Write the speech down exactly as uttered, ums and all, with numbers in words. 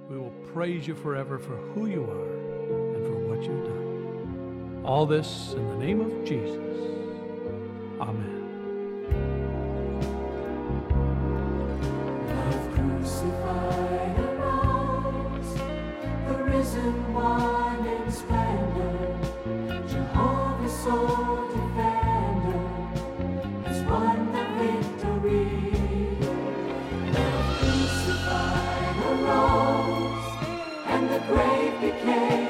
We will praise you forever for who you are and for what you've done. All this in the name of Jesus. Amen. Love crucified around, the risen one in splendor, Jehovah's sole defender, has won the victory. Love crucified arose, and the grave became